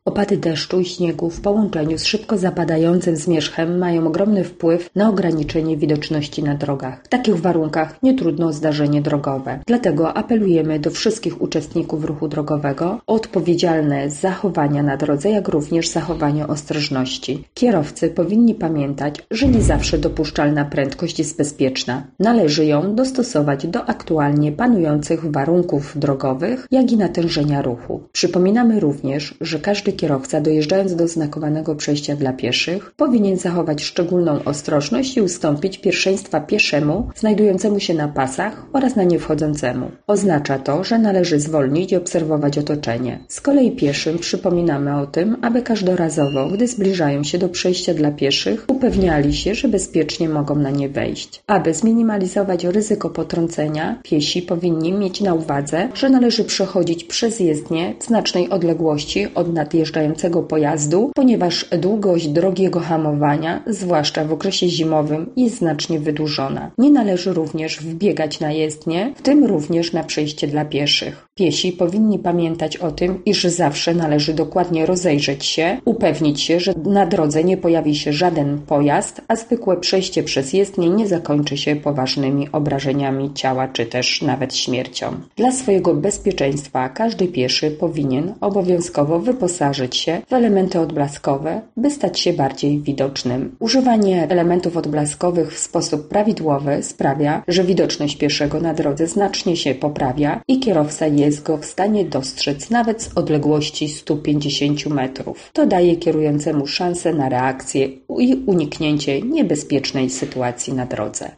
Opady deszczu i śniegu w połączeniu z szybko zapadającym zmierzchem mają ogromny wpływ na ograniczenie widoczności na drogach. W takich warunkach nie trudno o zdarzenie drogowe. Dlatego apelujemy do wszystkich uczestników ruchu drogowego o odpowiedzialne zachowania na drodze, jak również zachowanie ostrożności. Kierowcy powinni pamiętać, że nie zawsze dopuszczalna prędkość jest bezpieczna. Należy ją dostosować do aktualnie panujących warunków drogowych, jak i natężenia ruchu. Przypominamy również, że każdy kierowca, dojeżdżając do znakowanego przejścia dla pieszych, powinien zachować szczególną ostrożność i ustąpić pierwszeństwa pieszemu znajdującemu się na pasach oraz na nie wchodzącemu. Oznacza to, że należy zwolnić i obserwować otoczenie. Z kolei pieszym przypominamy o tym, aby każdorazowo, gdy zbliżają się do przejścia dla pieszych, upewniali się, że bezpiecznie mogą na nie wejść. Aby zminimalizować ryzyko potrącenia, piesi powinni mieć na uwadze, że należy przechodzić przez jezdnię w znacznej odległości od nadjeżdżającego pojazdu, ponieważ długość drogiego hamowania, zwłaszcza w okresie zimowym, jest znacznie wydłużona. Nie należy również wbiegać na jezdnię, w tym również na przejście dla pieszych. Piesi powinni pamiętać o tym, iż zawsze należy dokładnie rozejrzeć się, upewnić się, że na drodze nie pojawi się żaden pojazd, a zwykłe przejście przez jezdnię nie zakończy się poważnymi obrażeniami ciała czy też nawet śmiercią. Dla swojego bezpieczeństwa każdy pieszy powinien obowiązkowo wyposażyć się w elementy odblaskowe, by stać się bardziej widocznym. Używanie elementów odblaskowych w sposób prawidłowy sprawia, że widoczność pieszego na drodze znacznie się poprawia i kierowca jest go w stanie dostrzec nawet z odległości 150 metrów. To daje kierującemu szansę na reakcję i uniknięcie niebezpiecznej sytuacji na drodze.